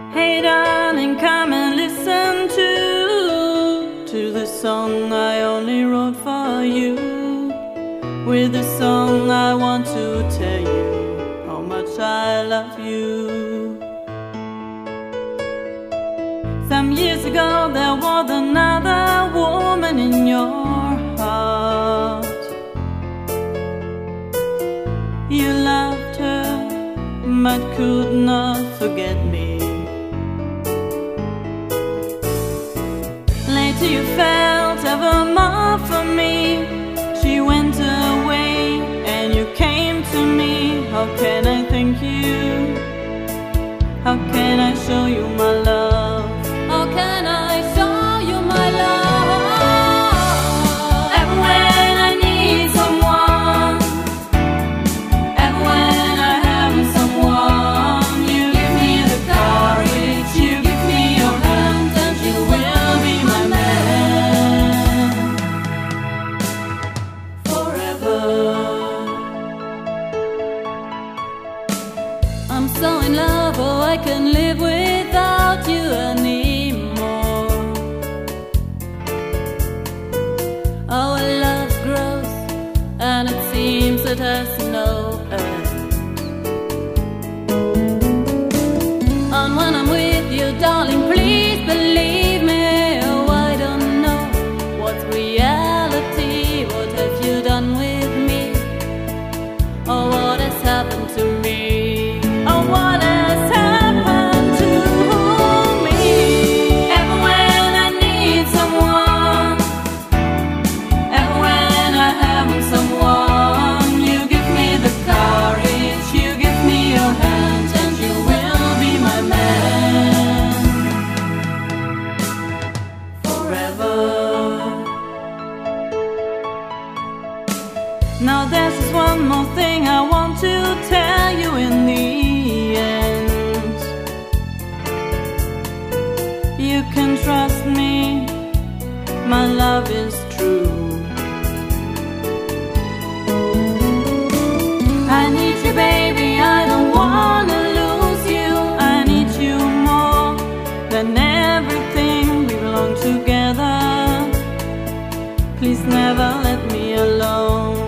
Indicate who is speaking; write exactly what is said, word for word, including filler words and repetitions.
Speaker 1: Hey darling, come and listen to To the song I only wrote for you. With the song I want to tell you how much I love you. Some years ago there was another woman in your heart. You loved her but could not forget me. Later you felt ever more for me. She went away and you came to me. How can I thank you? How can I show you my love?
Speaker 2: How can I show you my love?
Speaker 1: And when I need someone, and when I have someone, you give me the courage, you give me your hand, and you will be my man forever.
Speaker 2: I'm so in love, oh I can live without you anymore. Our love grows and it seems it has no end. And when I'm with you, darling, please believe me. Oh, I don't know what's reality. What have you done with me? Oh, what has happened to me?
Speaker 1: Oh, what has happened to me? And when I need someone, and when I have someone, you give me the courage, you give me your hand, and you will be my man forever. Now there's just one more thing I want to tell you in the end. You can trust me, my love is true. I need you, baby, I don't wanna lose you. I need you more than everything. We belong together. Please never let me alone.